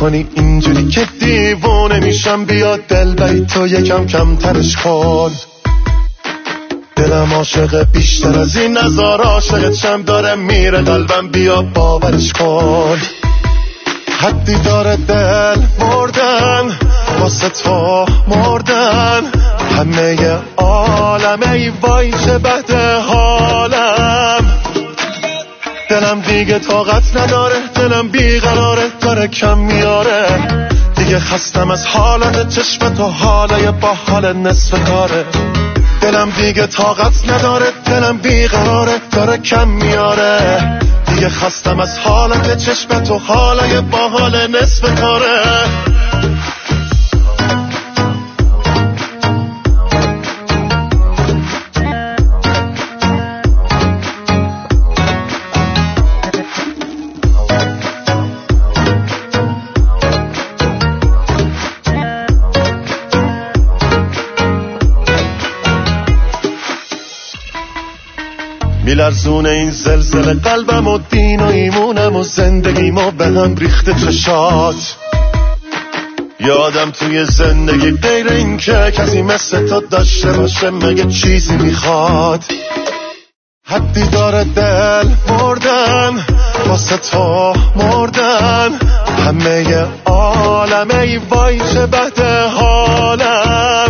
میکنی اینجوری که دیوونه میشم. بیا دلبری تو یکم کمترش کن. دلم عاشق بیشتر از این نظر عاشقت شم داره میره قلبم. بیا باورش کن. حدی داره دل مردن واسه تو مردن. همه عالمه ای وای چه بده حالم. دلم دیگه طاقت نداره دلم بیقراره داره کم میاره. دیگه خستم از حالت چشم تو حالای با حال نصف کاره. دلم دیگه طاقت نداره دلم بیقراره داره کم میاره. دیگه خستم از حالت چشم تو حالای با حال نصف کاره. میلرزونه این زلزله قلبم و دین و ایمونم و زندگیمو به هم ریخته چشات. یادم توی زندگی غیر این که کسی مثل تو داشته باشه مگه چیزی میخواد. حدی داره دل مردن واسه تو مردن. همه عالمه ای وای چه بده حالم.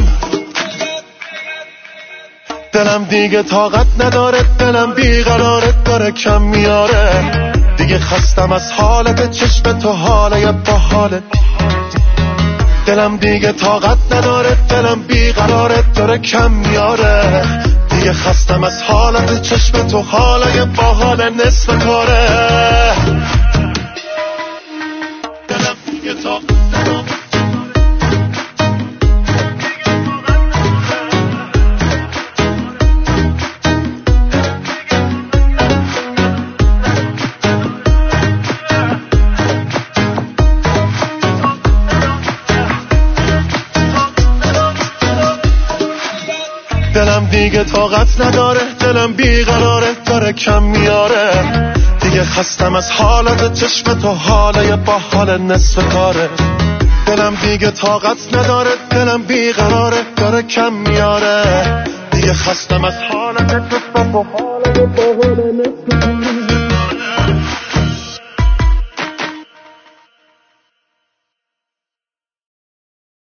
دلم دیگه طاقت نداره دلم بیقراره داره کم میاره. دیگه خستم از حالت چشم تو حالای با حالت. دلم دیگه طاقت نداره دلم بیقراره داره کم میاره. دیگه خستم از حالت چشم تو حالای با حال نصف کاره. دلم دیگه طاقت نداره. دلم دیگه طاقت نداره دلم بیقراره داره کم میاره. دیگه خستم از حالت چشم تو حالای با حال نصف کاره. دلم دیگه طاقت نداره دلم بیقراره داره کم میاره. دیگه خستم از حالت چشم تو حالای با حال نصف